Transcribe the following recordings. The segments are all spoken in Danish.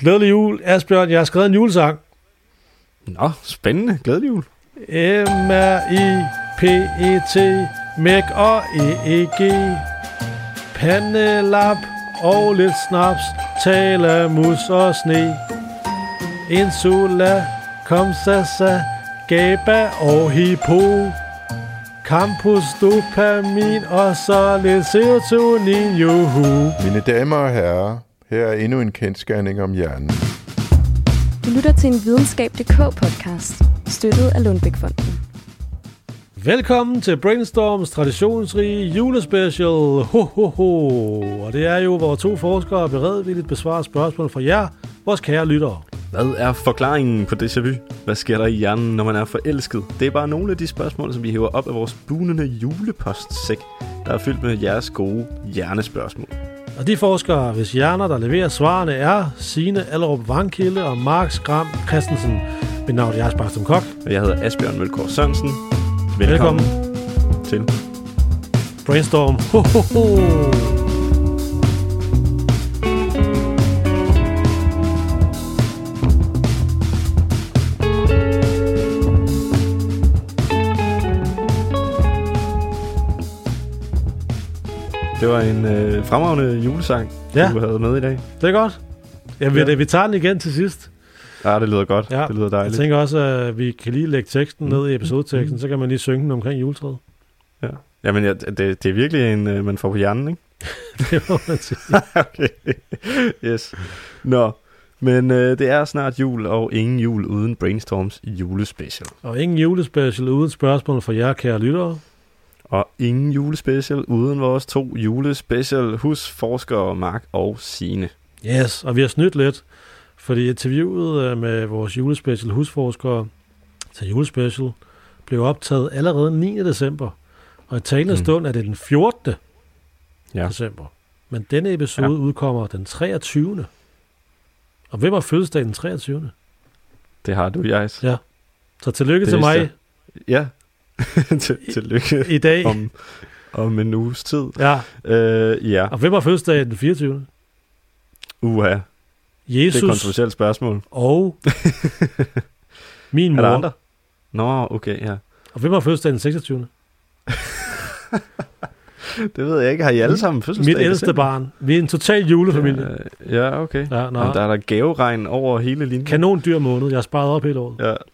Glædelig jul, Asbjørn. Jeg har skrevet en julesang. Nå, spændende. Glædelig jul. M-R-I-P-E-T, Mæk og E-E-G, pandelap og lidt snaps, tale, mus og sne. Insula, komsasa, gaba og hippo, campus, dopamin og så lidt serotonin, juhu. Mine damer og herrer, her er endnu en kendsgerning om hjernen. Du lytter til en videnskab.dk-podcast, støttet af Lundbeck-fonden. Velkommen til Brainstorms traditionsrige julespecial. Ho, ho, ho. Og det er jo, hvor to forskere beredvilligt besvarer spørgsmål fra jer, vores kære lyttere. Hvad er forklaringen på déjà vu? Hvad sker der i hjernen, når man er forelsket? Det er bare nogle af de spørgsmål, som vi hæver op af vores bunende julepostsæk, der er fyldt med jeres gode hjernespørgsmål. Og de forskere, hvis hjerner, der leverer svarene, er Signe Allerup Vangkilde og Mark Skram Christensen. Mit navn er Jens Barstum Kok. Og jeg hedder Asbjørn Mølgaard Sørensen. Velkommen til Brainstorm. Ho, ho, ho. Det var en fremragende julesang, du havde med i dag. Det er godt. Vi tager den igen til sidst. Ja, det lyder godt. Ja. Det lyder dejligt. Jeg tænker også, at vi kan lige lægge teksten ned i episodeteksten, så kan man lige synge den omkring juletræet. Ja. Jamen, det er virkelig en, man får på hjernen, ikke? Det må man sige. Okay. Yes. Nå, men det er snart jul, og ingen jul uden Brainstorms julespecial. Og ingen julespecial uden spørgsmål fra jer, kære lyttere. Og ingen julespecial uden vores to julespecial husforskere, Mark og Signe. Yes, og vi har snydt lidt, fordi interviewet med vores julespecial husforskere til julespecial blev optaget allerede 9. december. Og i talende stund er det den 14. december. Men denne episode udkommer den 23. Og hvem har fødselsdag den 23. Det har du, Jais. Ja. Så tillykke til mig. Ja. Tillykke i dag. Om en uges tid. Ja. Ja. Og hvem har fødselsdag den 24. Uha. Jesus. Det er et kontroversielt spørgsmål. Og min mor. Er der andre? Nå, okay, ja. Og hvem har fødselsdag den 26. Det ved jeg ikke. Har I alle sammen fødselsdag? Mit ældste barn. Vi er en total julefamilie. Ja, okay. Ja, jamen, der er der gaveregn over hele linjen. Kanon dyr måned. Jeg har sparet op hele året. Ja.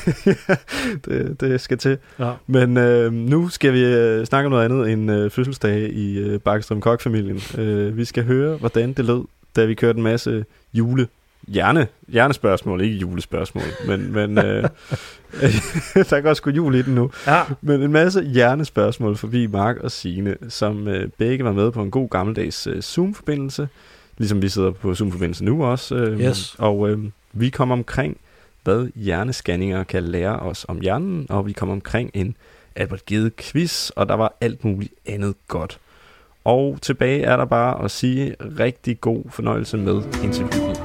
det skal til. Ja. Men nu skal vi snakke om noget andet end fødselsdage i Bakkestrom Kok-familien. Vi skal høre, hvordan det lød, da vi kørte en masse hjernespørgsmål, ikke julespørgsmål, men der kan også gå jul i den nu. Ja. Men en masse hjernespørgsmål forbi Mark og Signe, som begge var med på en god gammeldags Zoom-forbindelse, ligesom vi sidder på Zoom-forbindelse nu også. Yes. Og vi kom omkring, hvad hjernescanninger kan lære os om hjernen, og vi kom omkring en Albert Gede-quiz, og der var alt muligt andet godt. Og tilbage er der bare at sige rigtig god fornøjelse med interviewet.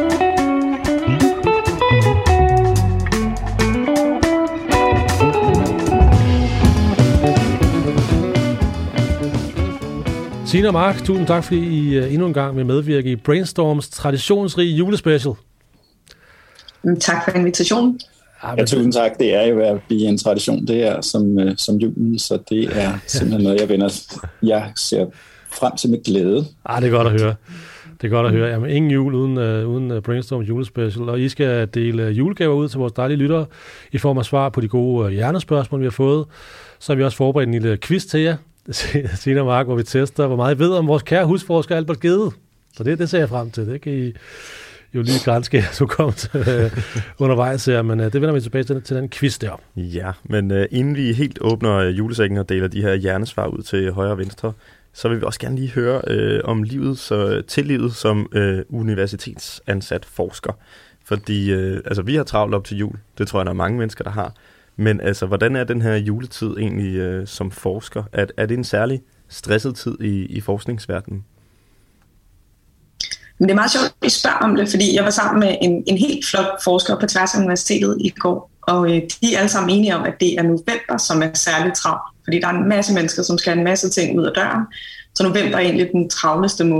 Signe og Mark, tusind tak, fordi I endnu en gang vil medvirke i Brainstorms traditionsrige julespecial. Tak for invitationen. Ja, tusind tak. Det er jo ved at blive en tradition, det er som julen, så det er simpelthen noget, jeg ser frem til med glæde. Det er godt at høre. Det er godt at høre. Jamen, ingen jul uden Brainstorm julespecial, og I skal dele julegaver ud til vores dejlige lyttere i form af svar på de gode hjernespørgsmål, vi har fået. Så har vi også forberedt en lille quiz til jer, Signe og Mark, hvor vi tester, hvor meget I ved om vores kære husforsker Albert Gede. Så det ser jeg frem til. Det kan I jo lige grænske, så kom undervejs her, men det vender vi tilbage til den quiz der. Ja, men inden vi helt åbner julesækken og deler de her hjernesvar ud til højre og venstre, så vil vi også gerne lige høre om livet som universitetsansat forsker. Fordi vi har travlt op til jul. Det tror jeg, der er mange mennesker, der har. Men altså, hvordan er den her juletid egentlig som forsker? Er det en særlig stresset tid i forskningsverdenen? Men det er meget sjovt, at I spørger om det, fordi jeg var sammen med en helt flot forsker på tværs af universitetet i går, og de er alle sammen enige om, at det er november, som er særligt travlt, fordi der er en masse mennesker, som skal have en masse ting ud af døren, så november er egentlig den travleste måned.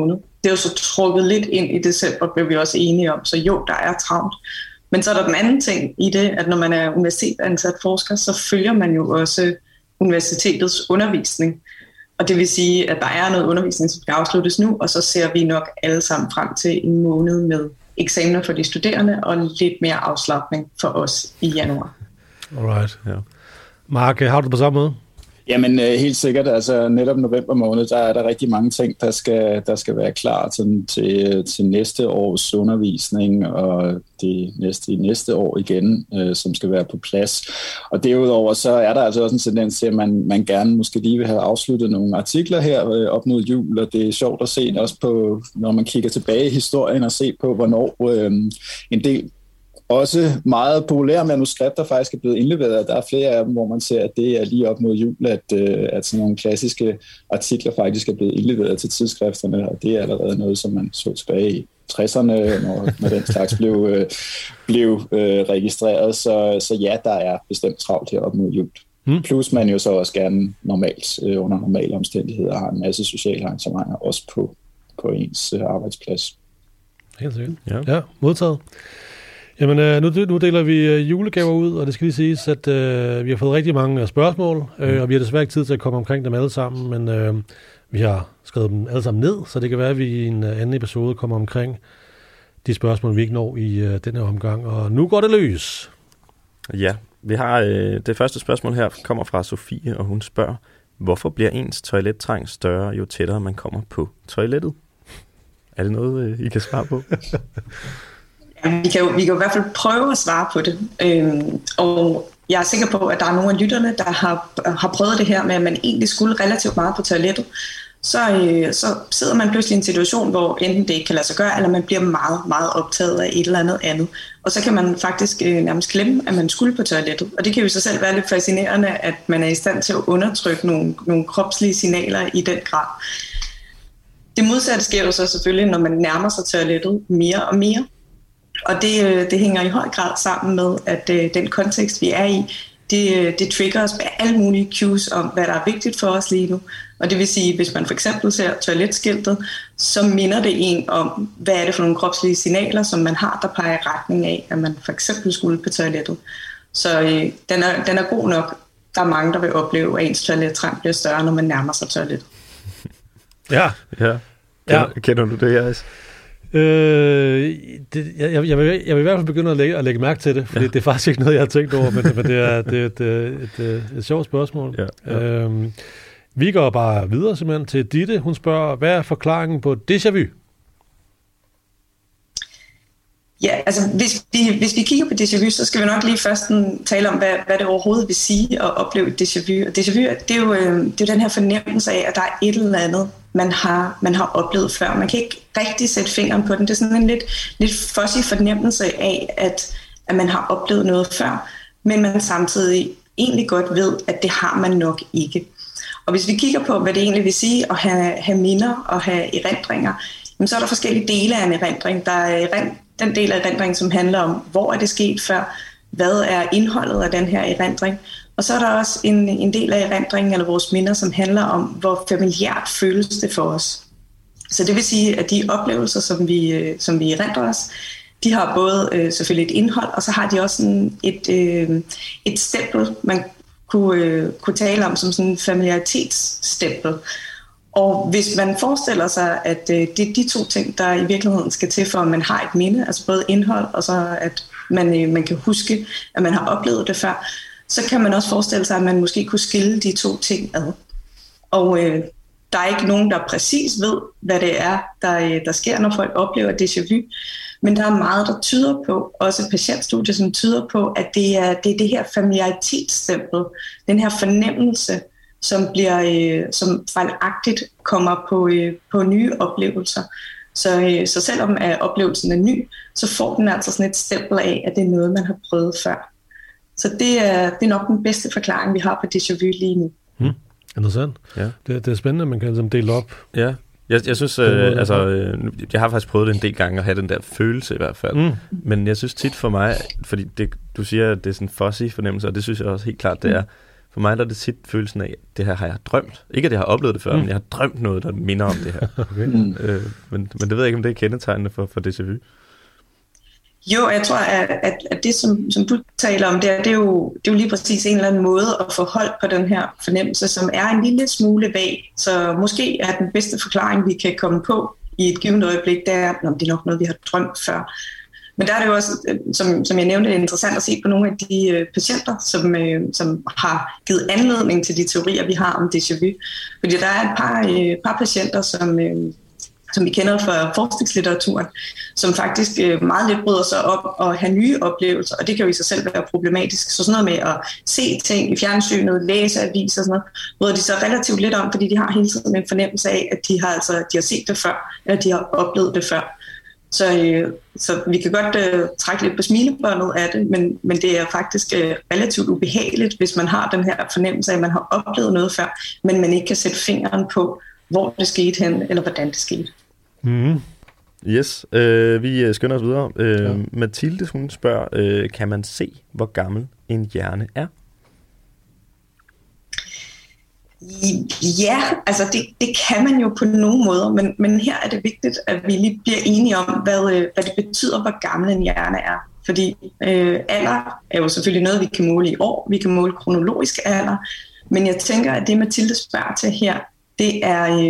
det er jo så trukket lidt ind i december, blev vi også enige om, så jo, der er travlt. Men så er der den anden ting i det, at når man er universitetsansat forsker, så følger man jo også universitetets undervisning. Og det vil sige, at der er noget undervisning, som skal afsluttes nu, og så ser vi nok alle sammen frem til en måned med eksamener for de studerende og lidt mere afslapning for os i januar. Alright. Ja. Mark, har du det på samme måde? Jamen helt sikkert, altså netop november måned, der er der rigtig mange ting, der skal være klar til næste års undervisning og det næste år igen, som skal være på plads. Og derudover så er der altså også en tendens til, at man gerne måske lige vil have afsluttet nogle artikler her op mod jul, og det er sjovt at se også på, når man kigger tilbage i historien og se på, hvornår en del også meget populære manuskripter faktisk er blevet indleveret. Der er flere af dem, hvor man ser, at det er lige op mod jul, at sådan nogle klassiske artikler faktisk er blevet indleveret til tidsskrifterne, og det er allerede noget, som man så tilbage i 60'erne, når den slags blev registreret. Så ja, der er bestemt travlt her op mod jul. Plus man jo så også gerne normalt, under normale omstændigheder, har en masse sociale arrangementer også på ens arbejdsplads. Helt sikkert. Ja, modtaget. Jamen, nu deler vi julegaver ud, og det skal lige siges, at vi har fået rigtig mange spørgsmål, og vi har desværre ikke tid til at komme omkring dem alle sammen, men vi har skrevet dem alle sammen ned, så det kan være, at vi i en anden episode kommer omkring de spørgsmål, vi ikke når i den her omgang. Og nu går det løs. Ja, vi har det første spørgsmål her, kommer fra Sofie, og hun spørger, hvorfor bliver ens toilettrang større, jo tættere man kommer på toilettet? Er det noget, I kan svare på? Vi kan i hvert fald prøve at svare på det, og jeg er sikker på, at der er nogle af lytterne, der har prøvet det her med, at man egentlig skulle relativt meget på toilettet. Så sidder man pludselig i en situation, hvor enten det ikke kan lade sig gøre, eller man bliver meget, meget optaget af et eller andet. Og så kan man faktisk nærmest glemme, at man skulle på toilettet. Og det kan jo så selv være lidt fascinerende, at man er i stand til at undertrykke nogle kropslige signaler i den grad. Det modsatte sker jo så selvfølgelig, når man nærmer sig toilettet mere og mere. Og det hænger i høj grad sammen med, at den kontekst, vi er i, det trigger os med alle mulige cues om, hvad der er vigtigt for os lige nu. Og det vil sige, hvis man for eksempel ser toiletskiltet, så minder det en om, hvad er det for nogle kropslige signaler, som man har, der peger i retning af, at man for eksempel skulle på toilettet. Så den er god nok. Der er mange, der vil opleve, at ens toilettrang bliver større, når man nærmer sig toilettet. Ja. Kender du det, Jais? Jeg vil i hvert fald begynde at lægge mærke til det, fordi det er faktisk ikke noget, jeg har tænkt over, men det er et sjovt spørgsmål. Ja. Vi går bare videre simpelthen til Ditte. Hun spørger, hvad er forklaringen på déjà vu? Ja, altså hvis vi kigger på déjà vu, så skal vi nok lige først tale om, hvad det overhovedet vil sige at opleve et déjà vu. Og déjà vu, det er jo den her fornemmelse af, at der er et eller andet, man har oplevet før. Man kan ikke rigtig sætte fingeren på den. Det er sådan en lidt fuzzy fornemmelse af, at man har oplevet noget før, men man samtidig egentlig godt ved, at det har man nok ikke. Og hvis vi kigger på, hvad det egentlig vil sige at have minder og have erindringer, så er der forskellige dele af en erindring. Der er den del af erindringen, som handler om, hvor er det sket før, hvad er indholdet af den her erindring. Og så er der også en del af erindringen, eller vores minder, som handler om, hvor familiært føles det for os. Så det vil sige, at de oplevelser, som vi erindrer os, de har både selvfølgelig et indhold, og så har de også sådan et stempel, man kunne tale om som sådan en familiaritetsstempel. Og hvis man forestiller sig, at det er de to ting, der i virkeligheden skal til, for at man har et minde, altså både indhold, og så at man kan huske, at man har oplevet det før, så kan man også forestille sig, at man måske kunne skille de to ting ad. Og der er ikke nogen, der præcis ved, hvad det er, der sker, når folk oplever déjà vu. Men der er meget, der tyder på, også patientstudier, som tyder på, at det er det her familiaritetsstempel, den her fornemmelse, som fejlagtigt kommer på nye oplevelser. Så selvom oplevelsen er ny, så får den altså sådan et stempel af, at det er noget, man har prøvet før. Så det er nok den bedste forklaring, vi har på déjà vu lige nu. Interessant. Ja. Det er spændende, at man kan ligesom dele op. Ja. Jeg synes, jeg har faktisk prøvet det en del gange at have den der følelse i hvert fald. Men jeg synes tit for mig, fordi du siger, at det er sådan en fuzzy fornemmelse, og det synes jeg også helt klart, det er. For mig der er det tit følelsen af, at det her har jeg drømt. Ikke at jeg har oplevet det før, men jeg har drømt noget, der minder om det her. Okay. Men det ved jeg ikke, om det er kendetegnende for déjà vu. Jo, jeg tror, at det, som du taler om, det er jo lige præcis en eller anden måde at få hold på den her fornemmelse, som er en lille smule vag. Så måske er den bedste forklaring, vi kan komme på i et givet øjeblik, det er, at det er nok noget, vi har drømt før. Men der er det jo også, som jeg nævnte, interessant at se på nogle af de patienter, som har givet anledning til de teorier, vi har om déjà vu. Fordi der er et par patienter, som vi kender fra forskningslitteraturen, som faktisk meget lidt bryder sig op og have nye oplevelser, og det kan jo i sig selv være problematisk. Så sådan noget med at se ting i fjernsynet, læse aviser og sådan noget, bryder de sig relativt lidt om, fordi de har hele tiden en fornemmelse af, at de har set det før, eller de har oplevet det før. Så vi kan godt trække lidt på smilebåndet af det, men det er faktisk relativt ubehageligt, hvis man har den her fornemmelse af, at man har oplevet noget før, men man ikke kan sætte fingeren på, hvor det skete hen, eller hvordan det skete. Mm-hmm. Yes, vi skynder os videre. Mathilde, hun spørger, kan man se, hvor gammel en hjerne er? Ja, altså det kan man jo på nogle måder, men her er det vigtigt, at vi lige bliver enige om, hvad det betyder, hvor gammel en hjerne er. Fordi alder er jo selvfølgelig noget, vi kan måle i år, vi kan måle kronologisk alder, men jeg tænker, at det Mathilde spørger til her, det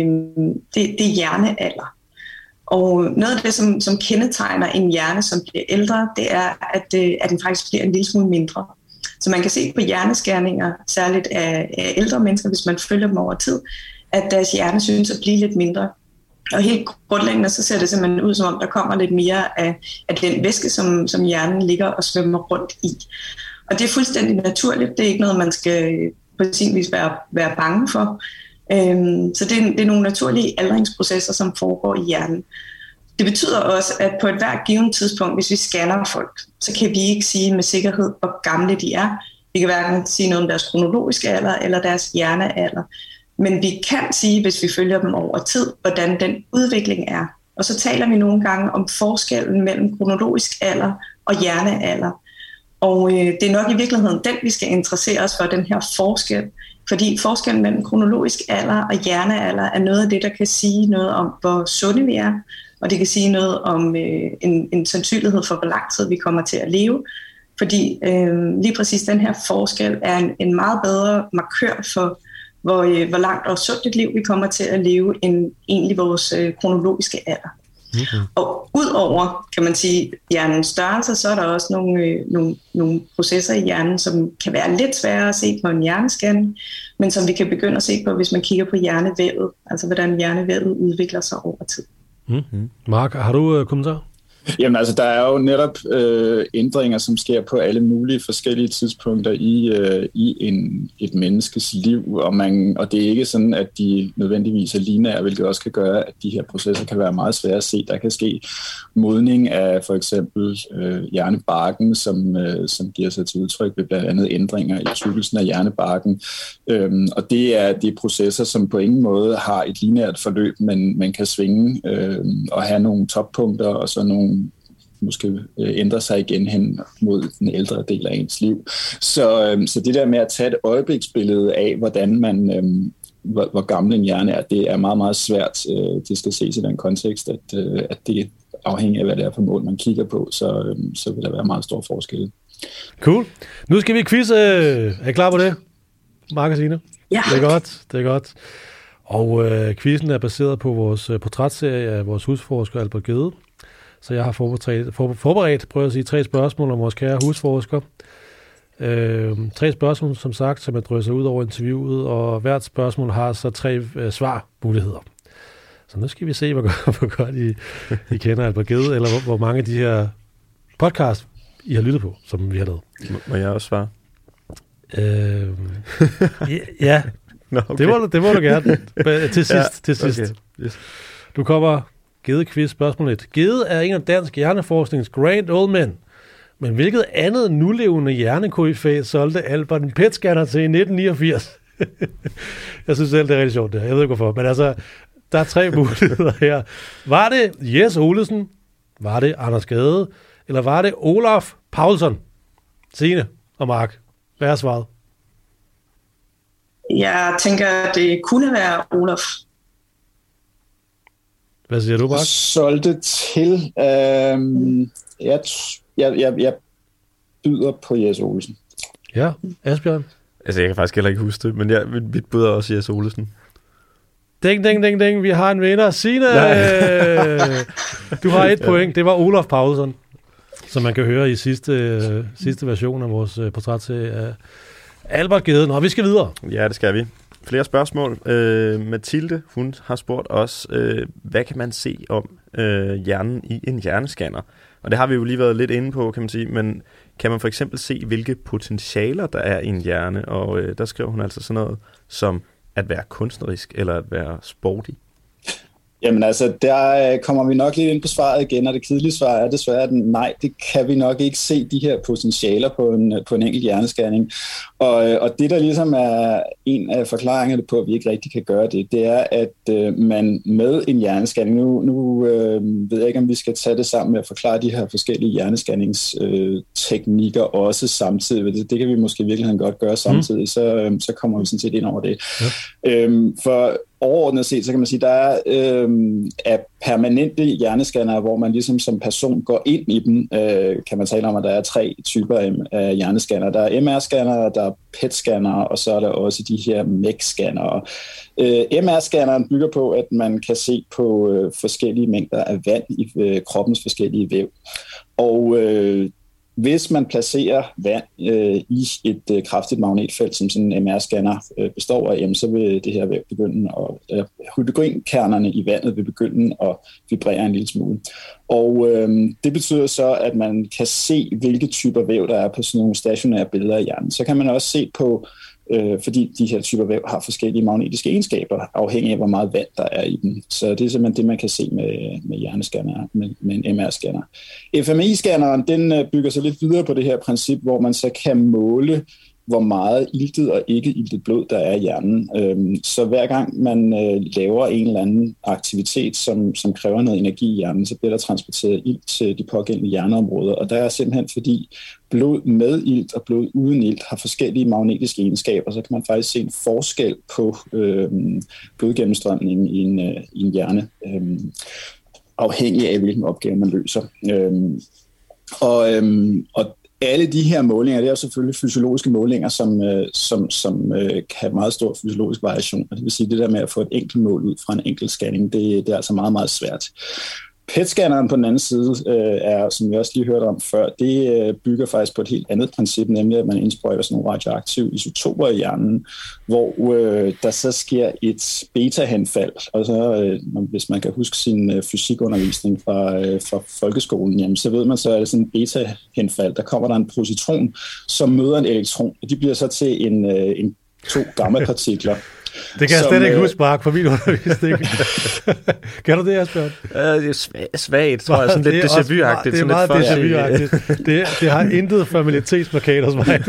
er hjernealder. Og noget af det, som kendetegner en hjerne, som bliver ældre, det er, at den faktisk bliver en lille smule mindre. Så man kan se på hjerneskærninger, særligt af ældre mennesker, hvis man følger dem over tid, at deres hjerne synes at blive lidt mindre. Og helt grundlæggende, så ser det simpelthen ud, som om der kommer lidt mere af den væske, som hjernen ligger og svømmer rundt i. Og det er fuldstændig naturligt. Det er ikke noget, man skal på sin vis være bange for. Så det er nogle naturlige aldringsprocesser, som foregår i hjernen. Det betyder også, at på et hvert givet tidspunkt, hvis vi scanner folk, så kan vi ikke sige med sikkerhed, hvor gamle de er. Vi kan hverken sige noget om deres kronologiske alder eller deres hjernealder. Men vi kan sige, hvis vi følger dem over tid, hvordan den udvikling er. Og så taler vi nogle gange om forskellen mellem kronologisk alder og hjernealder. Og det er nok i virkeligheden den, vi skal interessere os for, den her forskel. Fordi forskellen mellem kronologisk alder og hjernealder er noget af det, der kan sige noget om, hvor sunde vi er. Og det kan sige noget om en sandsynlighed for, hvor lang tid vi kommer til at leve. Fordi lige præcis den her forskel er en meget bedre markør for, hvor langt og sundt et liv vi kommer til at leve, end egentlig vores kronologiske alder. Mm-hmm. Og udover, kan man sige, hjernens størrelse, så er der også nogle processer i hjernen, som kan være lidt sværere at se på en hjernescanning, men som vi kan begynde at se på, hvis man kigger på hjernevævet, altså hvordan hjernevævet udvikler sig over tid. Mm-hmm. Mark, har du kommentar? Jamen altså, der er jo netop ændringer, som sker på alle mulige forskellige tidspunkter i et menneskes liv, og det er ikke sådan, at de nødvendigvis er lineære, hvilket også kan gøre, at de her processer kan være meget svære at se. Der kan ske modning af for eksempel hjernebarken, som giver sig til udtryk ved blandt andet ændringer i tykkelsen af hjernebarken, og det er processer, som på ingen måde har et lineært forløb, men man kan svinge og have nogle toppunkter og så nogle måske ændre sig igen hen mod den ældre del af ens liv. Så det der med at tage et øjebliksbillede af, hvordan man, hvor gammel en hjerne er, det er meget, meget svært. Det skal ses i den kontekst, at det afhænger af, hvad det er for mål, man kigger på, så vil der være meget stor forskel. Cool. Nu skal vi quizze. Er I klar på det? Mark og Signe? Ja. Det er godt. Og quizzen er baseret på vores portrætserie af vores husforsker Albert Gede. Så jeg har forberedt, prøver at sige, 3 spørgsmål om vores kære husforsker. 3 spørgsmål, som sagt, som er drøsser ud over interviewet, og hvert spørgsmål har så 3 svarmuligheder. Så nu skal vi se, hvor godt I kender Albert Gede, eller hvor mange af de her podcasts, I har lyttet på, som vi har lavet. Må jeg også svare? Ja, Nå, okay. det må du gerne. Til sidst. Okay. Yes. Du kommer Gede-quiz spørgsmål 1. Gede er en af dansk hjerneforsknings grand old men. Men hvilket andet nulevende hjernekoryfæ solgte Albert en PET-scanner til i 1989? Jeg synes selv, det er rigtig sjovt det her. Jeg ved ikke hvorfor. Men altså, der er 3 muligheder her. Var det Jes Olesen? Var det Anders Gade? Eller var det Olaf Paulsson? Signe og Mark, hvad er svaret? Jeg tænker, at det kunne være Olaf. Hvad siger du, Mark? Solgte til. Jeg byder på Jes Olesen. Ja, Asbjørn? Altså, jeg kan faktisk heller ikke huske det, men mit bud er også Jes Olesen. Ding, ding, ding, ding. Vi har en vinder. Signe! Du har 1 point. Det var Olaf Paulsen, som man kan høre i sidste version af vores portrætserie af Albert Gede. Nå, vi skal videre. Ja, det skal vi. Flere spørgsmål. Mathilde, hun har spurgt os, hvad kan man se om hjernen i en hjerneskanner? Og det har vi jo lige været lidt inde på, kan man sige, men kan man for eksempel se, hvilke potentialer der er i en hjerne? Og der skriver hun altså sådan noget som at være kunstnerisk eller at være sporty. Jamen altså, der kommer vi nok lidt ind på svaret igen, og det kedelige svar er desværre, at nej, det kan vi nok ikke se, de her potentialer på en enkelt hjernescanning. Og det, der ligesom er en af forklaringerne på, at vi ikke rigtig kan gøre det, det er, at man med en hjernescanning, nu ved jeg ikke, om vi skal tage det sammen med at forklare de her forskellige hjernescanningsteknikker også samtidig. Det kan vi måske i virkeligheden godt gøre samtidig, så kommer vi sådan set ind over det. Ja. For overordnet set, så kan man sige, der er permanente hjernescannere, hvor man ligesom som person går ind i dem, kan man tale om, at der er 3 typer af hjernescannere. Der er MR-scannere, der er PET-scannere, og så er der også de her MEC-scannere. MR-scanneren bygger på, at man kan se på forskellige mængder af vand i kroppens forskellige væv. Og hvis man placerer vand i et kraftigt magnetfelt, som sådan en MR-scanner består af, så vil det her væv begynde at hydrogenkernerne i vandet vil begynde at vibrere en lille smule. Og det betyder så, at man kan se, hvilke typer væv der er på sådan nogle stationære billeder af hjernen. Så kan man også se på, fordi de her typer væv har forskellige magnetiske egenskaber, afhængig af, hvor meget vand der er i dem. Så det er simpelthen det, man kan se med hjernescanner, med en MR-scanner. FMI-scanneren, den bygger sig lidt videre på det her princip, hvor man så kan måle, hvor meget iltet og ikke iltet blod der er i hjernen. Så hver gang man laver en eller anden aktivitet, som kræver noget energi i hjernen, så bliver der transporteret ilt til de pågældende hjerneområder. Og der er simpelthen fordi blod med ilt og blod uden ilt har forskellige magnetiske egenskaber, så kan man faktisk se en forskel på blodgennemstrømningen i en hjerne, afhængig af hvilken opgave man løser. Og alle de her målinger, det er selvfølgelig fysiologiske målinger, som kan have meget stor fysiologisk variation. Det vil sige, det der med at få et enkelt mål ud fra en enkelt scanning, det er altså meget, meget svært. PET-scanneren på den anden side er, som vi også lige hørte om før, det bygger faktisk på et helt andet princip, nemlig at man indsprøjter sådan nogle radioaktive isotoper i hjernen, hvor der så sker et beta-henfald. Og så, hvis man kan huske sin fysikundervisning fra folkeskolen, jamen, så ved man så, at det er sådan en beta-henfald. Der kommer der en positron, som møder en elektron, og de bliver så til en 2 gamma-partikler. Det kan jeg slet ikke huske, Mark, for min undervisning. Kan du det, Asbjørn? Det er svagt, tror jeg. Sådan lidt déjà vu-agtigt. Det er meget déjà vu-agtigt. Det har intet familiaritetsmarkat hos mig.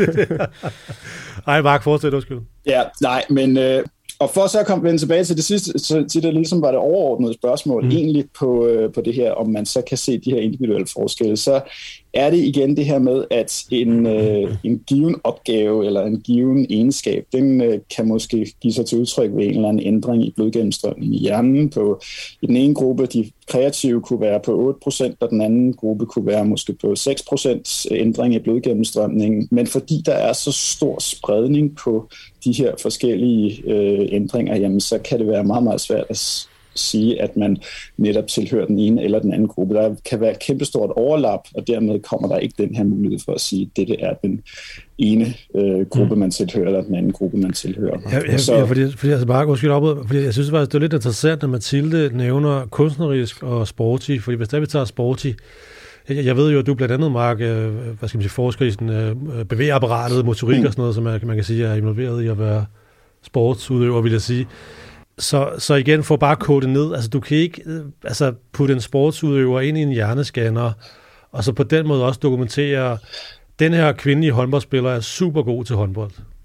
Ej, Mark, fortsæt, undskyld. Ja, nej, men... Og for så at vende tilbage til det sidste, til det ligesom var det overordnede spørgsmål, egentlig på det her, om man så kan se de her individuelle forskelle, så er det igen det her med, at en given opgave eller en given egenskab, den kan måske give sig til udtryk ved en eller anden ændring i blodgennemstrømningen i hjernen. I den ene gruppe, de kreative, kunne være på 8%, og den anden gruppe kunne være måske på 6% ændring i blodgennemstrømningen. Men fordi der er så stor spredning på de her forskellige ændringer, jamen, så kan det være meget, meget svært at sige, at man netop tilhører den ene eller den anden gruppe. Der kan være et kæmpestort overlap, og dermed kommer der ikke den her mulighed for at sige, at dette er den ene gruppe, man tilhører, eller den anden gruppe, man tilhører. Fordi altså bare fordi jeg synes faktisk, det er lidt interessant, når Mathilde nævner kunstnerisk og sporty, fordi hvis der vi tager sporty, jeg ved jo, at du blandt andet, Mark, hvad skal man sige, forsker i sådan, bevægeapparatet, motorik og sådan noget, som man kan sige er involveret i at være sportsudøver, vil jeg sige. Så igen, for bare at kode det ned, altså du kan ikke putte en sportsudøver ind i en hjernescanner, og så på den måde også dokumentere, den her kvindelige håndboldspiller er super god til håndbold.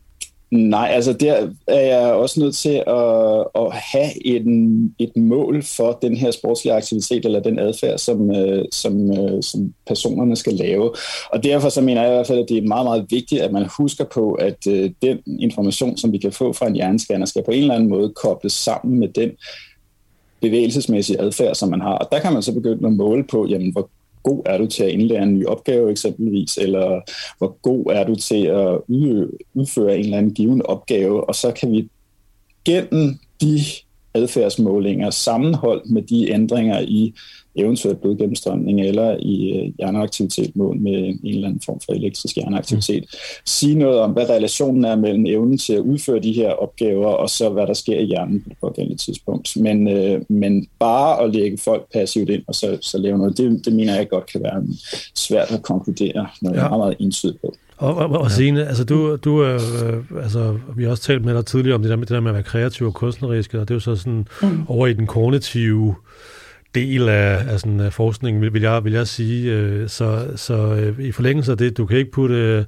Nej, altså der er jeg også nødt til at have et mål for den her sportslige aktivitet eller den adfærd, som personerne skal lave. Og derfor så mener jeg i hvert fald, at det er meget, meget vigtigt, at man husker på, at den information, som vi kan få fra en hjernescanner, skal på en eller anden måde kobles sammen med den bevægelsesmæssige adfærd, som man har. Og der kan man så begynde at måle på, jamen, hvor god er du til at indlære en ny opgave eksempelvis, eller hvor god er du til at udføre en eller anden given opgave, og så kan vi gennem de adfærdsmålinger sammenholdt med de ændringer i eventuelt blodgennemstrømning eller i hjerneaktivitet mål med en eller anden form for elektrisk hjerneaktivitet, sige noget om, hvad relationen er mellem evnen til at udføre de her opgaver, og så hvad der sker i hjernen på det pågældende tidspunkt. Men bare at lægge folk passivt ind, og så lave noget, det mener jeg godt kan være svært at konkludere noget meget, meget entydigt på. Og Signe, altså du altså vi har også talt med dig tidligere om det der med at være kreativ og kunstnerisk, og det er jo så sådan over i den kognitive del af sådan forskningen, vil jeg sige. Så i forlængelse af det, du kan ikke putte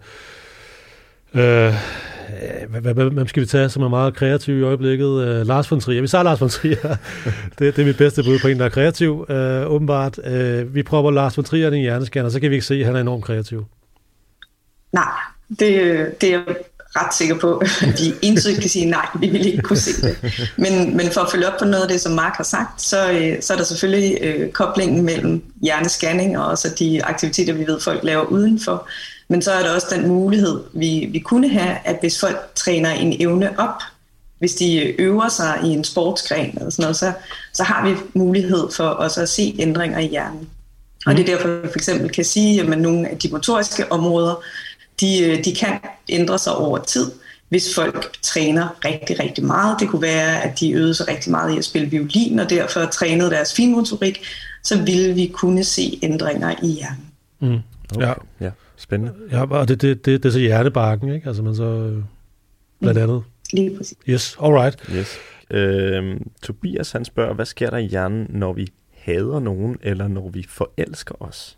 hvem skal vi tage, som er meget kreativ i øjeblikket? Lars von Trier. Vi tager Lars von Trier. det er mit bedste bud på en, der er kreativ, åbenbart. Vi prøver Lars von Trier i en hjernescanner, så kan vi ikke se, at han er enormt kreativ. Nej, det er jeg ret sikker på, at vi entydigt kan sige nej, vi vil ikke kunne se det. Men for at følge op på noget af det, som Mark har sagt, så er der selvfølgelig koblingen mellem hjernescanning og også de aktiviteter, vi ved, folk laver udenfor. Men så er der også den mulighed, vi kunne have, at hvis folk træner en evne op, hvis de øver sig i en sportsgren eller sådan noget, så har vi mulighed for også at se ændringer i hjernen. Og det er derfor, vi for eksempel kan sige, at nogle af de motoriske områder, de kan ændre sig over tid, hvis folk træner rigtig, rigtig meget. Det kunne være, at de øvede sig rigtig meget i at spille violin, og derfor trænede deres finmotorik, så ville vi kunne se ændringer i hjernen. Okay. Ja, spændende. Ja, og det er så hjertebarken, ikke? Altså man så blandt andet. Lige præcis. Yes, alright. Yes. Tobias, han spørger, hvad sker der i hjernen, når vi hader nogen, eller når vi forelsker os?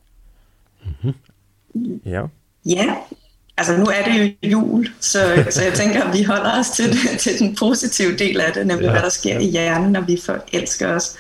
Ja. Ja, altså nu er det jo jul, så jeg tænker, at vi holder os til den positive del af det, nemlig hvad der sker i hjernen, når vi forelsker os.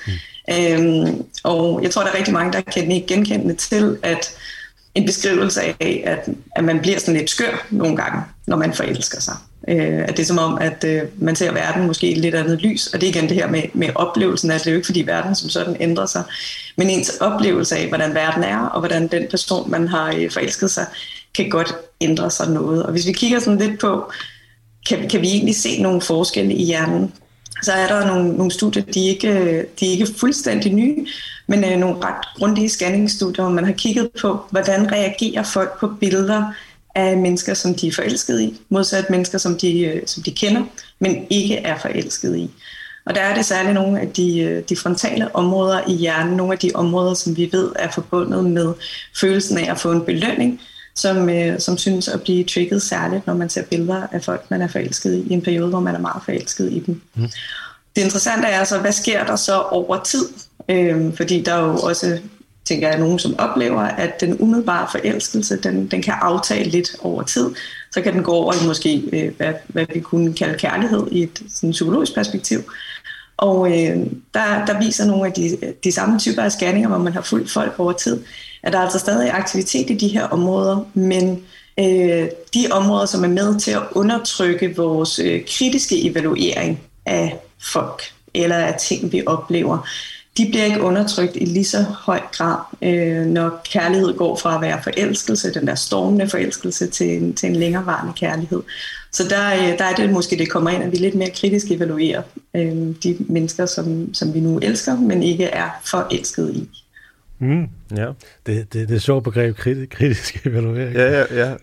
Og jeg tror, der er rigtig mange, der kan genkende til, at en beskrivelse af, at man bliver sådan lidt skør nogle gange, når man forelsker sig. At det er som om, at man ser verden måske i et lidt andet lys, og det er igen det her med oplevelsen, at det er jo ikke fordi verden som sådan ændrer sig, men ens oplevelse af, hvordan verden er, og hvordan den person, man har forelsket sig, kan godt ændre sig noget. Og hvis vi kigger sådan lidt på, kan vi egentlig se nogle forskelle i hjernen, så er der nogle studier, de er ikke fuldstændig nye, men nogle ret grundige scanningsstudier, hvor man har kigget på, hvordan reagerer folk på billeder af mennesker, som de er forelsket i, modsat mennesker, som de kender, men ikke er forelsket i. Og der er det særligt nogle af de frontale områder i hjernen, nogle af de områder, som vi ved er forbundet med følelsen af at få en belønning, som synes at blive trigget særligt, når man ser billeder af folk, man er forelsket i en periode, hvor man er meget forelsket i dem. Det interessante er så, hvad sker der så over tid? Fordi der er jo også, tænker jeg, nogen, som oplever, at den umiddelbare forelskelse, den kan aftage lidt over tid. Så kan den gå over i måske, hvad vi kunne kalde kærlighed i et sådan psykologisk perspektiv. Og der viser nogle af de samme typer af scanninger, hvor man har fulgt folk over tid, at der er altså stadig aktivitet i de her områder, men de områder, som er med til at undertrykke vores kritiske evaluering af folk eller af ting, vi oplever, de bliver ikke undertrykt i lige så høj grad, når kærlighed går fra at være forelskelse, den der stormende forelskelse, til en længerevarende kærlighed. Så der er det måske, det kommer ind, at vi lidt mere kritisk evaluerer de mennesker, som vi nu elsker, men ikke er forelsket i. Ja. Det er et sjovt begreb, kritisk evaluering. Ja.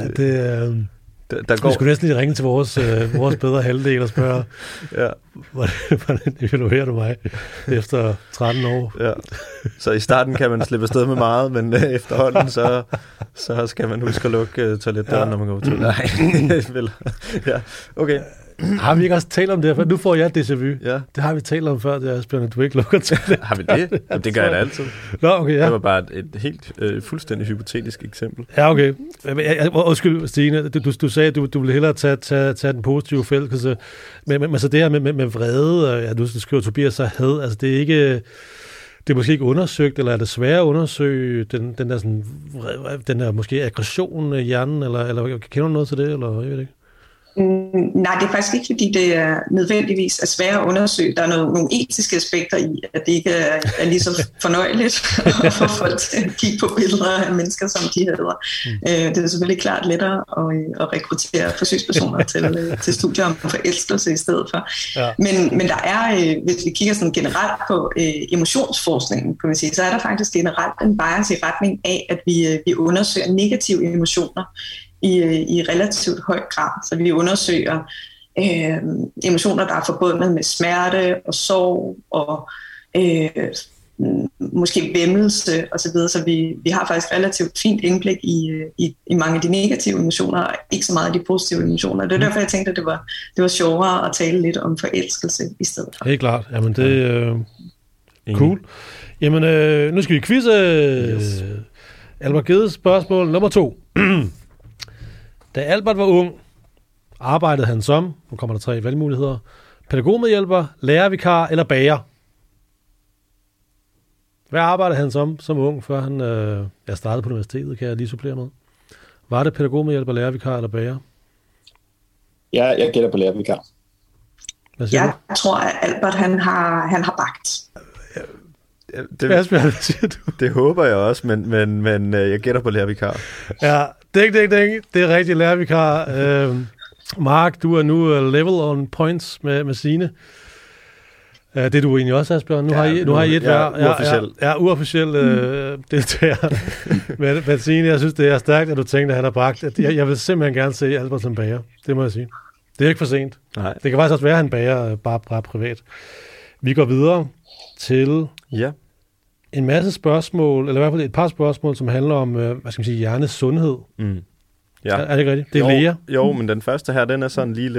Vi skulle næsten lige ringe til vores bedre halvdel og spørge, hvordan evaluerer du mig efter 13 år? Ja. Så i starten kan man slippe afsted med meget, men efterhånden, så skal man huske at lukke toiletdøren, når man går ud til. Nej, vel. Ja, okay. Har vi ikke også talt om det her? Nu får jeg déjà vu. Ja. Det har vi talt om før, det er Asbjørn, du ikke lukker til det. Har vi det? Jamen, det gør jeg da altid. Nå, okay, ja. Det var bare et helt fuldstændig hypotetisk eksempel. Ja, okay. Undskyld, Stine, du sagde, at du ville hellere tage den positive forelskelse, men så det her med vrede, du skriver Tobias, så had, altså det er ikke... Det er måske ikke undersøgt, eller er det svært at undersøge den der måske aggression i hjernen, eller kender du noget til det, eller jeg ved ikke? Nej, det er faktisk ikke, fordi det er nødvendigvis er svært at undersøge. Der er nogle etiske aspekter i, at det ikke er lige så fornøjeligt at få folk til at kigge på billeder af mennesker, som de hedder. Det er selvfølgelig klart lettere at rekruttere forsøgspersoner til studier om forelskelse i stedet for. Ja. Men der er, hvis vi kigger sådan generelt på emotionsforskningen, kan man sige, så er der faktisk generelt en bias i retning af, at vi undersøger negative emotioner i relativt høj grad. Så vi undersøger emotioner, der er forbundet med smerte og sorg og måske væmmelse osv. Så vi har faktisk relativt fint indblik i mange af de negative emotioner, og ikke så meget af de positive emotioner. Det er derfor, jeg tænkte, at det var sjovere at tale lidt om forelskelse i stedet for. Helt klart. Jamen, det er cool. Jamen, nu skal vi quizze. Yes. Albert Gedes spørgsmål nummer 2. Da Albert var ung, arbejdede han som, nu kommer der 3 valgmuligheder, pædagogmedhjælper, lærervikar eller bager. Hvad arbejdede han som ung, før han startede på universitetet, kan jeg lige supplere med? Var det pædagogmedhjælper, lærervikar eller bager? Ja, jeg gætter på lærervikar. Jeg tror, at Albert han har bagt. Det håber jeg også, men jeg gætter på lærervikar. Ja, ding. Det er rigtig lærervikar. Mark, du er nu level on points med Signe. Det er du egentlig også, Asbjørn. Nu har I et hver. Ja, uofficiel deltager. Men Signe, jeg synes, det er stærkt, at du tænkte, at han har bragt. Jeg vil simpelthen gerne se Albert som bager. Det må jeg sige. Det er ikke for sent. Nej. Det kan faktisk også være, at han bager bare privat. Vi går videre til en masse spørgsmål, eller i hvert fald et par spørgsmål, som handler om, hvad skal man sige, hjernes sundhed. Mm. Ja. Er det ikke rigtigt? Det er læger. Jo, men den første her, den er sådan lige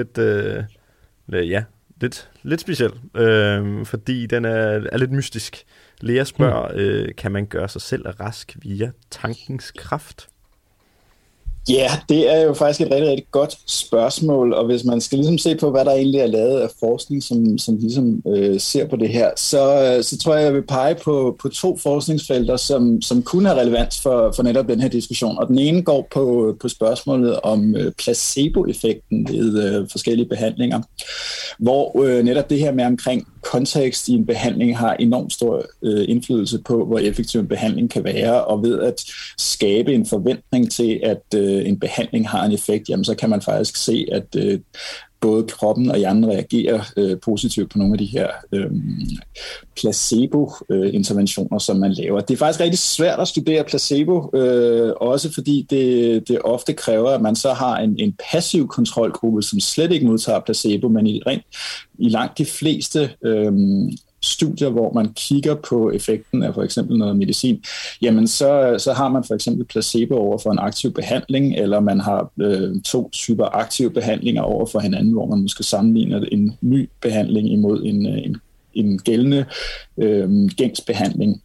lidt speciel, fordi den er lidt mystisk. Læger spørger, kan man gøre sig selv rask via tankens kraft? Ja, det er jo faktisk et rigtig, rigtig godt spørgsmål, og hvis man skal ligesom se på, hvad der egentlig er lavet af forskning, som ligesom ser på det her, så tror jeg vil pege på 2 forskningsfelter, som kunne have relevans for netop den her diskussion. Og den ene går på spørgsmålet om placeboeffekten ved forskellige behandlinger, hvor netop det her med omkring kontekst i en behandling har enormt stor indflydelse på, hvor effektiv en behandling kan være, og ved at skabe en forventning til, at en behandling har en effekt, jamen så kan man faktisk se, at både kroppen og hjernen reagerer positivt på nogle af de her placebo-interventioner, som man laver. Det er faktisk rigtig svært at studere placebo, også fordi det ofte kræver, at man så har en passiv kontrolgruppe, som slet ikke modtager placebo, men i langt de fleste studier, hvor man kigger på effekten af for eksempel noget medicin, jamen så har man for eksempel placebo over for en aktiv behandling, eller man har 2 typer aktive behandlinger over for hinanden, hvor man måske sammenligner en ny behandling imod en gældende gængs behandling.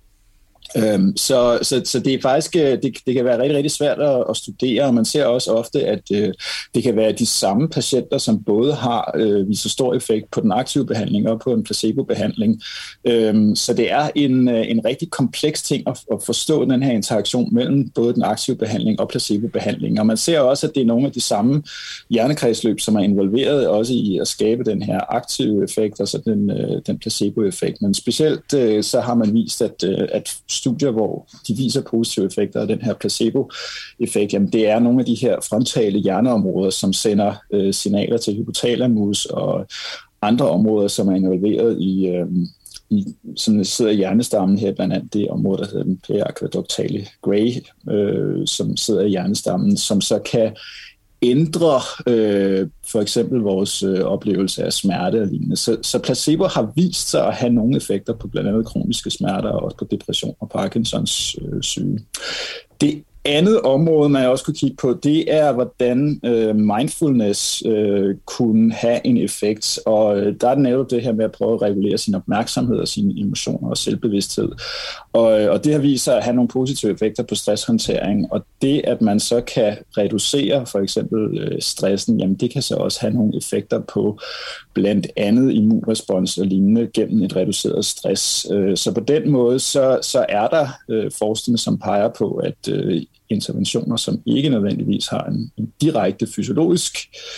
Så det er faktisk, det kan være rigtig, rigtig svært at studere, og man ser også ofte, at det kan være de samme patienter, som både har viser stor effekt på den aktive behandling og på en placebobehandling. Så det er en rigtig kompleks ting at forstå den her interaktion mellem både den aktive behandling og placebobehandling. Og man ser også, at det er nogle af de samme hjernekredsløb, som er involveret også i at skabe den her aktive effekt, altså den placeboeffekt. Men specielt så har man vist, at studier, hvor de viser positive effekter af den her placebo-effekt, jamen det er nogle af de her frontale hjerneområder, som sender signaler til hypotalamus og andre områder, som er involveret som sidder i hjernestammen her, blandt andet det område, der hedder den periakvadoktale gray, som sidder i hjernestammen, som så kan ændre for eksempel vores oplevelse af smerte og lignende. Så placebo har vist sig at have nogle effekter på blandt andet kroniske smerter og også på depression og Parkinsons syge. Det andet område, man også kunne kigge på, det er, hvordan mindfulness kunne have en effekt. Og der er det netop det her med at prøve at regulere sin opmærksomhed og sine emotioner og selvbevidsthed. Og det har vist sig at have nogle positive effekter på stresshåndtering. Og det, at man så kan reducere for eksempel stressen, jamen det kan så også have nogle effekter på blandt andet immunrespons og lignende gennem et reduceret stress. Så på den måde, så er der forskning, som peger på, at interventioner, som ikke nødvendigvis har en direkte fysiologisk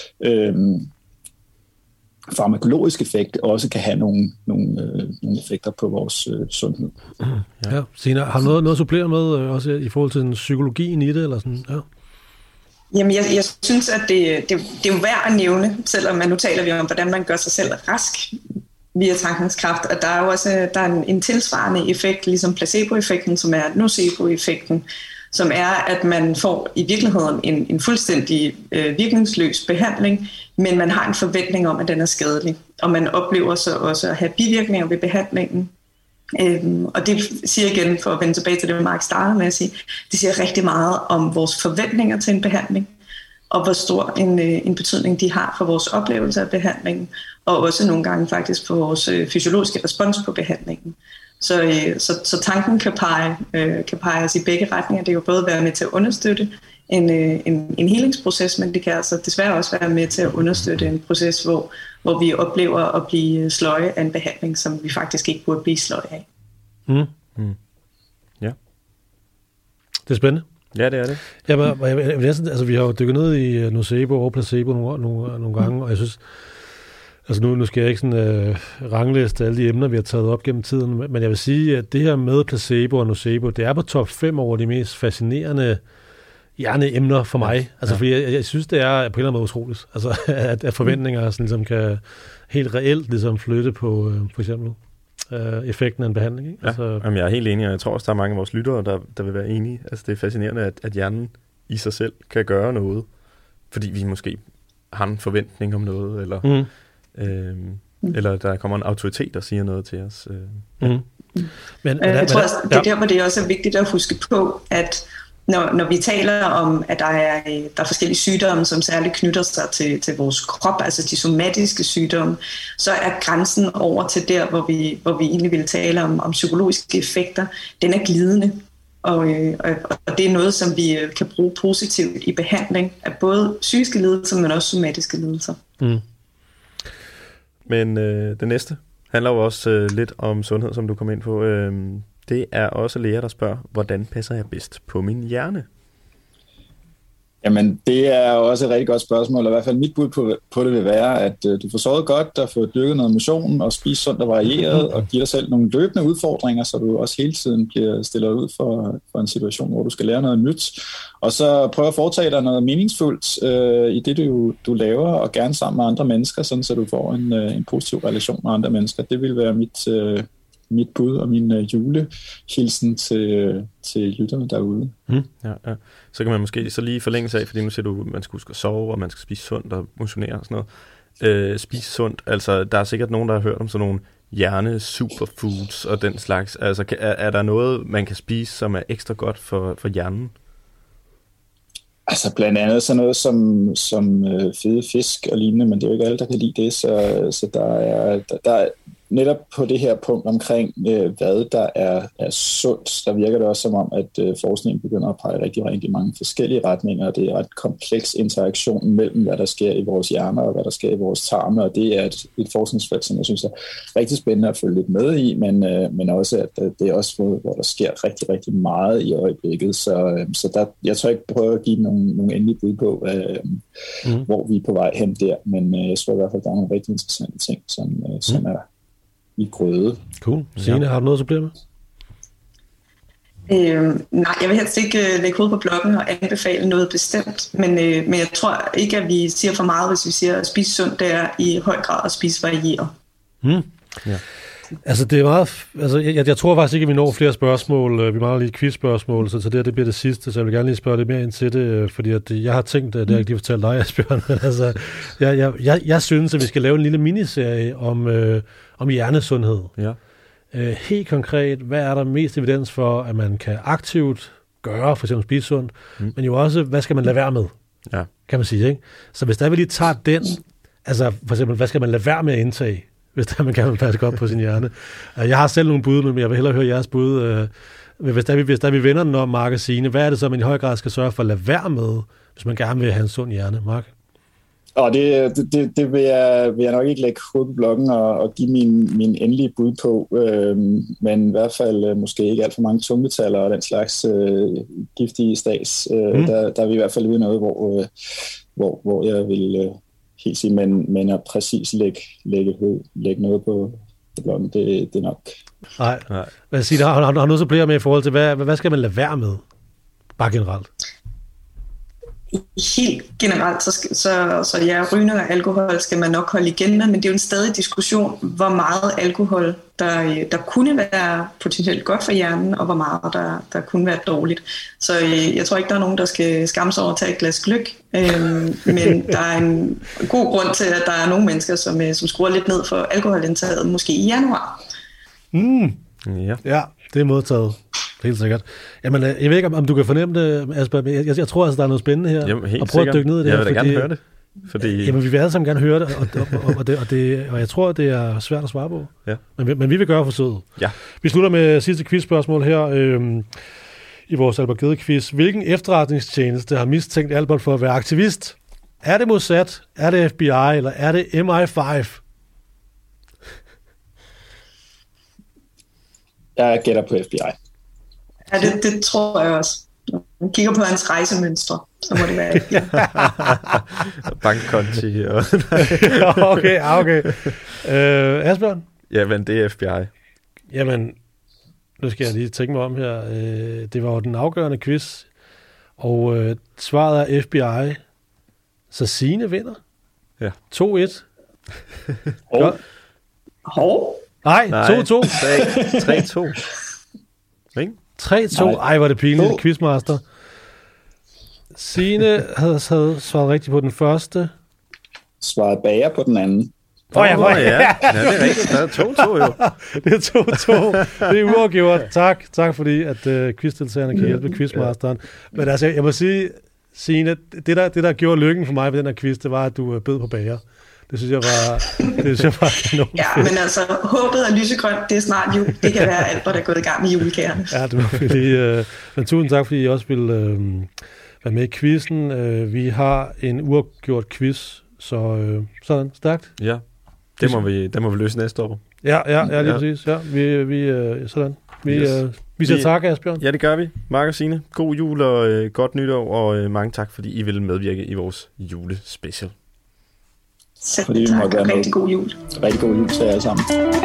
farmakologisk effekt, også kan have nogle effekter på vores sundhed. Ja, Signe, har du noget at supplere med, også i forhold til psykologien i det? Eller sådan? Ja. Jamen, jeg synes, at det er jo værd at nævne, selvom nu taler vi om, hvordan man gør sig selv rask via tankens kraft, at der er jo også en tilsvarende effekt, ligesom placeboeffekten, som er nocebo-effekten, som er, at man får i virkeligheden en fuldstændig virkningsløs behandling, men man har en forventning om, at den er skadelig. Og man oplever så også at have bivirkninger ved behandlingen. Og det siger igen, for at vende tilbage til det, Mark startede med at sige, det siger rigtig meget om vores forventninger til en behandling, og hvor stor en betydning de har for vores oplevelse af behandlingen, og også nogle gange faktisk for vores fysiologiske respons på behandlingen. Så tanken kan pege os i begge retninger. Det kan jo både være med til at understøtte en helingsproces, men det kan altså desværre også være med til at understøtte en proces, hvor vi oplever at blive sløje af en behandling, som vi faktisk ikke burde blive sløje af. Ja. Det er spændende. Ja, det er det. Altså, vi har jo dykket ned i nocebo og placebo nogle gange, og jeg synes, altså nu skal jeg ikke sådan rangliste alle de emner, vi har taget op gennem tiden, men jeg vil sige, at det her med placebo og nocebo, det er på top 5 over de mest fascinerende hjerneemner for mig. Altså, fordi jeg synes, det er på en eller anden måde utroligt. Altså, at forventninger sådan, ligesom kan helt reelt ligesom flytte på for eksempel effekten af en behandling. Ikke? Ja, altså, jamen, jeg er helt enig, og jeg tror også, der er mange af vores lyttere, der vil være enige. Altså, det er fascinerende, at hjernen i sig selv kan gøre noget, fordi vi måske har en forventning om noget, eller eller der kommer en autoritet, der siger noget til os. Men jeg tror også, det er der, hvor det også er vigtigt at huske på, at når vi taler om, at der er forskellige sygdomme, som særligt knytter sig til vores krop, altså de somatiske sygdomme, så er grænsen over til der, hvor vi egentlig vil tale om psykologiske effekter, den er glidende. Og det er noget, som vi kan bruge positivt i behandling af både psykiske lidelser, men også somatiske lidelser. Men det næste handler jo også lidt om sundhed, som du kom ind på. Det er også læger, der spørger, hvordan passer jeg bedst på min hjerne? Jamen, det er også et rigtig godt spørgsmål, og i hvert fald mit bud på det vil være, at du får sovet godt, der får dyrket noget motion og spist sundt og varieret, og giver dig selv nogle løbende udfordringer, så du også hele tiden bliver stillet ud for en situation, hvor du skal lære noget nyt. Og så prøv at foretage dig noget meningsfuldt i det, du laver, og gerne sammen med andre mennesker, sådan så du får en positiv relation med andre mennesker. Det vil være mit bud og min julehilsen til lytterne derude. Ja. Så kan man måske så lige forlænge af, fordi nu siger du, at man skal huske at sove, og man skal spise sundt og motionere og sådan noget. Spise sundt, altså der er sikkert nogen, der har hørt om sådan nogle hjerne-superfoods og den slags. Altså er der noget, man kan spise, som er ekstra godt for hjernen? Altså blandt andet sådan noget som fede fisk og lignende, men det er jo ikke alle, der kan lide det, så der er netop på det her punkt omkring, hvad der er sundt, der virker det også som om, at forskningen begynder at pege rigtig mange forskellige retninger, og det er en ret kompleks interaktion mellem, hvad der sker i vores hjerner og hvad der sker i vores tarme, og det er et forskningsfelt, som jeg synes er rigtig spændende at følge lidt med i, men også, at det er også, hvor der sker rigtig meget i øjeblikket, så der, jeg tror ikke prøve at give nogle endelige bud på, hvor vi er på vej hen der, men jeg tror i hvert fald, der er nogle rigtig interessante ting, som er i grøde. Cool. Signe, har du noget at supplere med? Nej, jeg vil helst ikke lægge hovedet på blokken og anbefale noget bestemt, men jeg tror ikke, at vi siger for meget, hvis vi siger, at spise sundt, det er i høj grad at spise varieret. Ja. Altså, det er meget... Altså, jeg tror faktisk ikke, at vi når flere spørgsmål. Vi mangler lige et quiz-spørgsmål, så det bliver det sidste, så jeg vil gerne lige spørge lidt mere ind til det, fordi at jeg har tænkt, det har jeg ikke lige fortalt dig, Asbjørn, men altså, jeg synes, at vi skal lave en lille miniserie om hjernesundhed. Ja. Helt konkret, hvad er der mest evidens for, at man kan aktivt gøre, for eksempel spise sundt, men jo også, hvad skal man lade være med, kan man sige, ikke? Så hvis der vi lige tager den, altså for eksempel, hvad skal man lade være med at indtage, hvis der man kan passe godt på sin hjerne. Jeg har selv nogle bud, men jeg vil hellere høre jeres bud. Hvis der vi vender den om, Mark og Signe, hvad er det så, man i høj grad skal sørge for at lade være med, hvis man gerne vil have en sund hjerne, Mark? Og det vil jeg nok ikke lægge hovedet på blokken og give min endelige bud på, men i hvert fald måske ikke alt for mange tungmetaller og den slags giftige stads. Der er vi i hvert fald ude noget, hvor jeg vil helt sige, men at præcis lægge noget på blokken, det er nok. Nej. Hvad siger du? Har du noget så bliver med i forhold til, hvad skal man lade være med? Bare generelt. Helt generelt, så ja, rygning og alkohol skal man nok holde igen med, men det er jo en stadig diskussion, hvor meget alkohol, der kunne være potentielt godt for hjernen, og hvor meget, der kunne være dårligt. Så jeg tror ikke, der er nogen, der skal skamme sig over at tage et glas gløgg, men der er en god grund til, at der er nogle mennesker, som skruer lidt ned for alkoholindtaget, måske i januar. Ja, det er modtaget. Helt sikkert. Jamen, jeg ved ikke, om du kan fornemme det, Asbjørn, men jeg tror altså, der er noget spændende her. Jamen, helt og prøve at dykke ned i det her. Jeg vil da gerne høre det. Fordi... Jamen, vi vil alle sammen gerne høre det, og jeg tror, det er svært at svare på. Ja. Men vi vil gøre forsøget. Ja. Vi slutter med sidste quizspørgsmål her i vores Albert Gede-quiz. Hvilken efterretningstjeneste har mistænkt Albert for at være aktivist? Er det Mossad, er det FBI, eller er det MI5? Jeg gætter på FBI. Ja, det tror jeg også. Når man kigger på hans rejsemønstre, så må det være FBI. Bankkonti og... okay. Asbjørn? Jamen, det er FBI. Jamen, nu skal jeg lige tænke mig om her. Det var jo den afgørende quiz, og svaret er FBI. Så Signe vinder. Ja. 2-1. Nej, 2-2. 3-2. Ikke? 3-2. Ej, var det pinligt. Quizmaster. Signe havde svaret rigtigt på den første. Svaret bager på den anden. Ja, det er rigtigt. Der er 2-2 jo. Det er 2-2. Det er uafgjort. Tak fordi, at quizdeltagerne kan hjælpe quizmasteren. Men altså, jeg må sige, Signe, det der gjorde lykken for mig ved den her quiz, det var, at du bød på bager. Det synes jeg var kanon. Ja, men altså, håbet er lysegrønt, det er snart jul. Det kan være Albert, der er gået i gang med julekærne. Ja, det må vi lige. Men tusind tak, fordi I også ville være med i quizzen. Vi har en uafgjort quiz, så sådan, stærkt. Ja, det må vi løse næste år. Ja, lige præcis. Ja, sådan. Vi siger tak, Asbjørn. Ja, det gør vi. Mark og Signe, god jul og godt nytår, og mange tak, fordi I ville medvirke i vores julespecial. Fordi vi måtte være med. Rigtig god jul. Rigtig god jul til jer alle sammen.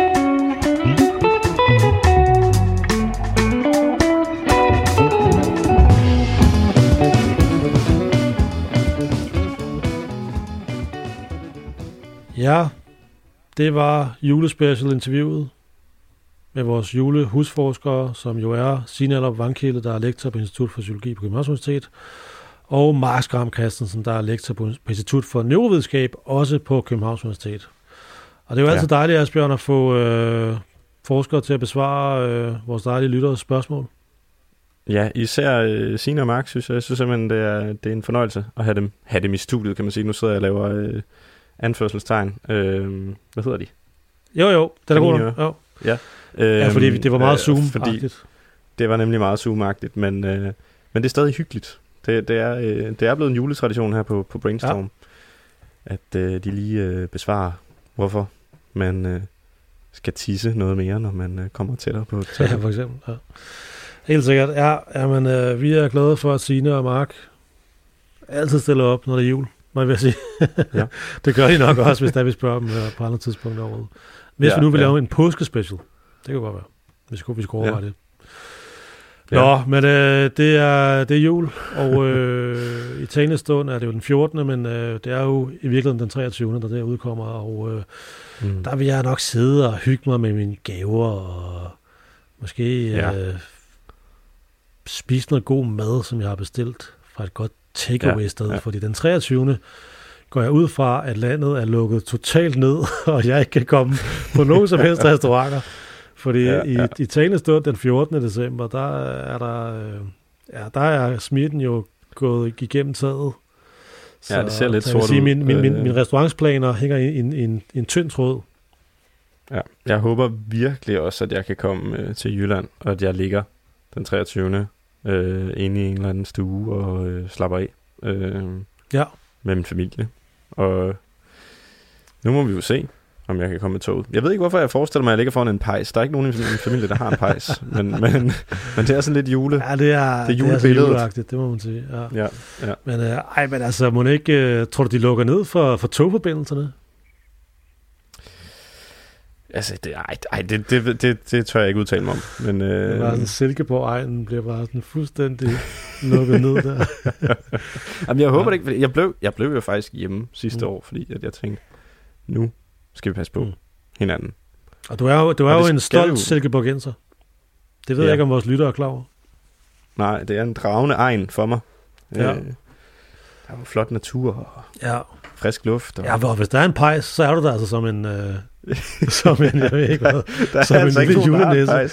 Ja, det var julespecial-interviewet med vores julehusforskere, som jo er Signe Alop Vangkilde, der er lektor på Institut for Psykologi på Københavns Universitet, og Mark Skram Christensen, der er lektor på Institut for Neurovidenskab, også på Københavns Universitet. Og det er jo altid dejligt, Asbjørn, at få forskere til at besvare vores dejlige lytteres spørgsmål. Ja, især Signe og Mark, synes jeg simpelthen, det er en fornøjelse at have dem i studiet, kan man sige. Nu sidder jeg og laver anførselstegn. Hvad hedder de? Jo, det er god nok. Ja, fordi det var meget Zoom-agtigt. Det var nemlig meget Zoom-agtigt, men det er stadig hyggeligt. Det er blevet en juletradition her på Brainstorm, at de lige besvarer, hvorfor man skal tisse noget mere, når man kommer tættere på. Ja, for eksempel. Ja. Helt sikkert. Ja, men vi er glade for, at Signe og Mark altid stiller op, når det er jul, må jeg vil sige. Ja. Det gør de nok også, hvis der vi spørger dem på andre tidspunkter over. Hvis vi nu vil lave en påskespecial, det kan godt være, hvis vi skulle overveje det. Nå, men det er jul, og i talende stund er det jo den 14., men det er jo i virkeligheden den 23., der der udkommer, og der vil jeg nok sidde og hygge mig med mine gaver, og måske spise noget god mad, som jeg har bestilt fra et godt takeaway-sted, fordi den 23. går jeg ud fra, at landet er lukket totalt ned, og jeg ikke kan komme på nogen som helst restauranter. Fordi i talende stund den 14. december, der er der Ja, der er smitten jo gået igennem taget. Så Ja, det ser lidt sort ud. ud. Min restaurantsplaner hænger i en tynd tråd. Ja, jeg håber virkelig også, at jeg kan komme til Jylland, og at jeg ligger den 23. Inde i en eller anden stue og slapper af med min familie. Og nu må vi jo se, om jeg kan komme med toget. Jeg ved ikke, hvorfor jeg forestiller mig, at jeg ligger foran en pejs. Der er ikke nogen i min familie, der har en pejs. men det er sådan lidt jule. Ja, det er julebilledet. Det må man sige. Ja. Men altså, må ikke... tror du, de lukker ned for togforbindelserne? Altså, det tør jeg ikke udtale mig om. Men, det var sådan, Silkeborg-egnen bliver bare sådan fuldstændig lukket ned der. Jamen, jeg håber det ikke. Jeg blev jo faktisk hjemme sidste år, fordi at jeg tænkte, nu skal vi passe på hinanden. Og du er jo en stolt silkeborgenser. Det ved jeg ikke, om vores lyttere er klar over. Nej, det er en dragende egen for mig. Ja. Der er jo flot natur og frisk luft. Og... Ja, og hvis der er en pejs, så er du der altså som en... jeg ved ikke hvad. Der som er altså en lille julenæse.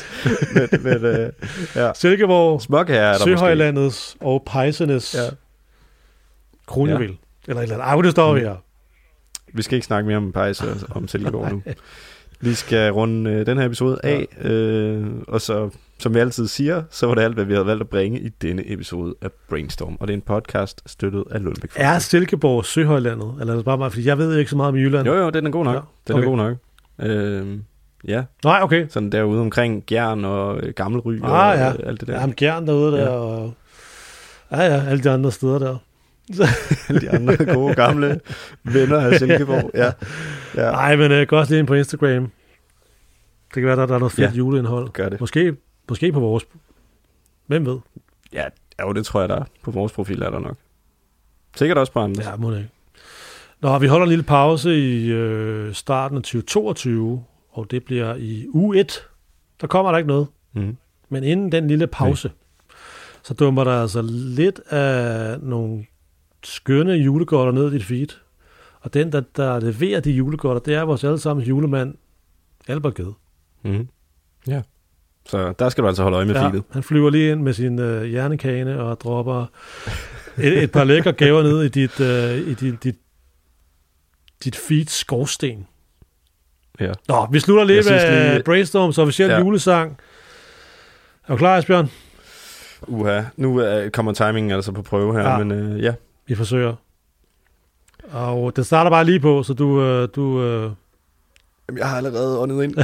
Silkeborg, Søhøjlandets og pejsenes kronjuvel. Eller et eller andet. Det står vi her. Vi skal ikke snakke mere om pejs og om Silkeborg nu. Vi skal runde den her episode af, og så, som vi altid siger, så var det alt, hvad vi havde valgt at bringe i denne episode af Brainstorm. Og det er en podcast støttet af Lundbæk. Er Silkeborg Søhøjlandet? Eller er det bare mig? Fordi jeg ved ikke så meget om Jylland. Jo, den er god nok. Ja, den er god nok. Ja. Nej, okay. Sådan derude omkring Gjern og Gammelry og alt det der. Jamen Gjern derude der, og alle de andre steder der. Alle de andre gode gamle venner af Silkeborg. Ja. Nej, men gå også lige ind på Instagram. Det kan være, der er noget fedt juleindhold. Gør det. Måske på vores... Hvem ved? Ja, det tror jeg, der er. På vores profil er der nok. Sikkert også på andre. Ja, må det ikke. Nå, vi holder en lille pause i starten af 2022, og det bliver i uge 1. Der kommer der ikke noget. Mm. Men inden den lille pause, så dummer der altså lidt af nogle skønne julegodter ned i dit feed. Og den, der leverer de julegodter, det er vores allesammens julemand, Albert Gede. Mm. Ja. Så der skal du altså holde øje med feedet. Han flyver lige ind med sin hjernekane og dropper et par lækre gaver ned i dit feeds skorsten. Ja. Nå, vi slutter lige med Brainstorms officielle julesang. Er du klar, Asbjørn? Nu kommer timingen altså på prøve her, men vi forsøger. Og den starter bare lige på, så du Jamen, jeg har allerede åndet ind.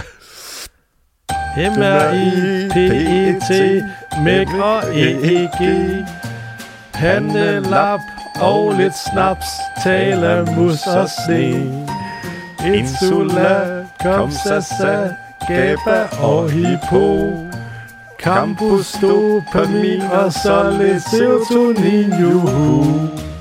M-R-I-P-E-T, Mæk og E-E-G, pandelap og lidt snaps, talamus og sne. Insula, Komsasa, Gaba og Hippo, Campus, dopamin og så lidt serotonin, juhu.